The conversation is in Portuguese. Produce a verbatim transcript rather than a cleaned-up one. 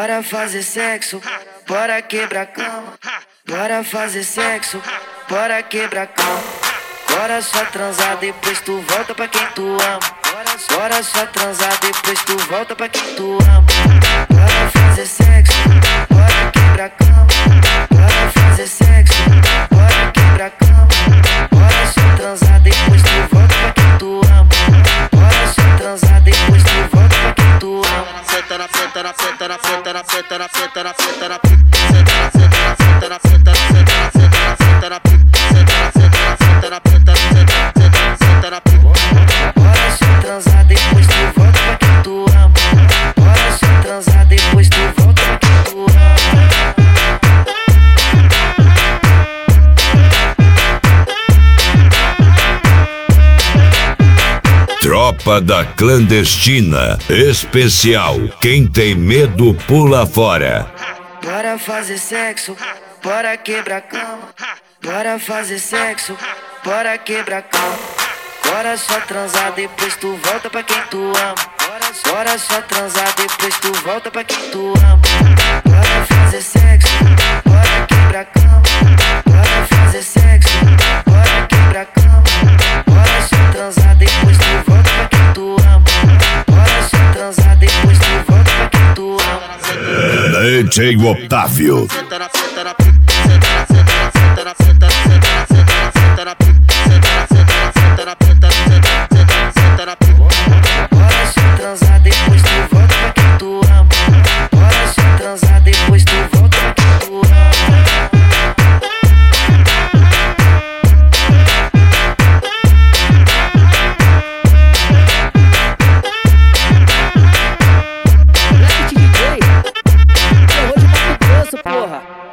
Bora fazer sexo, bora quebrar cama. Bora fazer sexo, bora quebrar cama. Bora só transar, depois tu volta pra quem tu ama. Bora só transar, depois tu volta pra quem tu ama. Bora fazer sexo, bora quebrar cama. Bora fazer sexo, bora quebrar cama. Bora só transar, depois tu volta pra quem tu ama. Bora só transar, depois tu volta pra quem tu ama. Senta na senta na senta na senta na senta na senta na senta na senta na senta na senta na senta na senta na senta na senta na senta na senta na Bora só transar, depois tu volta pra quem tu ama. Bora só transar, depois tu volta pra quem tu ama. Tropa da Clandestina Especial. Quem tem medo pula fora. Bora fazer sexo, bora quebrar cama. Bora fazer sexo, bora quebrar cama. Bora só transar, depois tu volta pra quem tu ama. Bora só transar, depois tu volta pra quem tu ama. Bora fazer sexo, bora quebrar cama. Bora fazer sexo, bora quebrar cama. Bora só transar, depois tu volta pra quem tu ama. Bora só transar, depois tu volta pra quem tu ama. D J Otávio. Bora só transar, depois tu volta pra quem tu ama. Bora só transar, depois tu volta pra quem tu ama. Black D J, terror de Mato Grosso, porra.